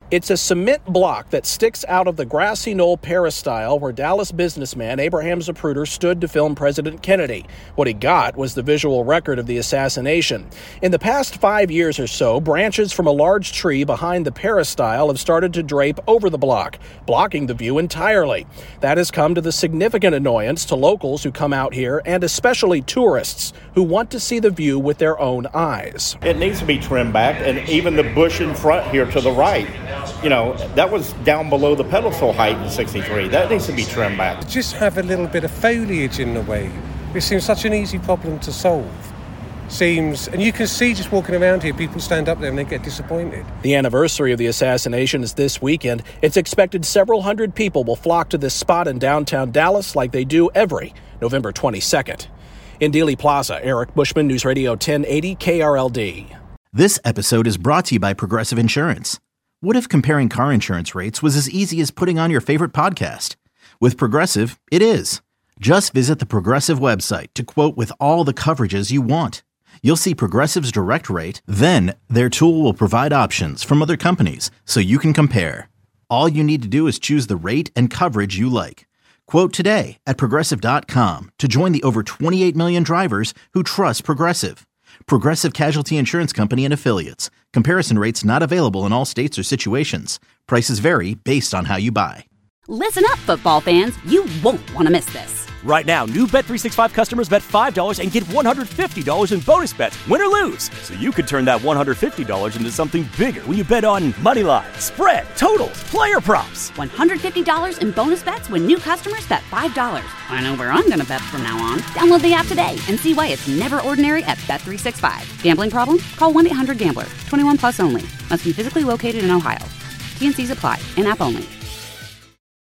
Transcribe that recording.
It's a cement block that sticks out of the grassy knoll peristyle where Dallas businessman Abraham Zapruder stood to film President Kennedy. What he got was the visual record of the assassination. In the past 5 years or so, branches from a large tree behind the peristyle have started to drape over the block, blocking the view entirely. That has come to the significant annoyance to locals who come out here and especially tourists who want to see the view with their own eyes. It needs to be trimmed back, and even the bush in front here to the right. That was down below the pedestal height in 63. That needs to be trimmed back. Just have a little bit of foliage in the way. It seems such an easy problem to solve. And you can see just walking around here, people stand up there and they get disappointed. The anniversary of the assassination is this weekend. It's expected several hundred people will flock to this spot in downtown Dallas like they do every November 22nd. In Dealey Plaza, Eric Bushman, News Radio 1080 KRLD. This episode is brought to you by Progressive Insurance. What if comparing car insurance rates was as easy as putting on your favorite podcast? With Progressive, it is. Just visit the Progressive website to quote with all the coverages you want. You'll see Progressive's direct rate, then their tool will provide options from other companies so you can compare. All you need to do is choose the rate and coverage you like. Quote today at Progressive.com to join the over 28 million drivers who trust Progressive. Progressive Casualty Insurance Company and Affiliates. Comparison rates not available in all states or situations. Prices vary based on how you buy. Listen up, football fans. You won't want to miss this. Right now, new Bet365 customers bet $5 and get $150 in bonus bets, win or lose. So you could turn that $150 into something bigger when you bet on money line, spread, totals, player props. $150 in bonus bets when new customers bet $5. I know where I'm going to bet from now on. Download the app today and see why it's never ordinary at Bet365. Gambling problem? Call 1-800-GAMBLER. 21 plus only. Must be physically located in Ohio. T&Cs apply. In-app only.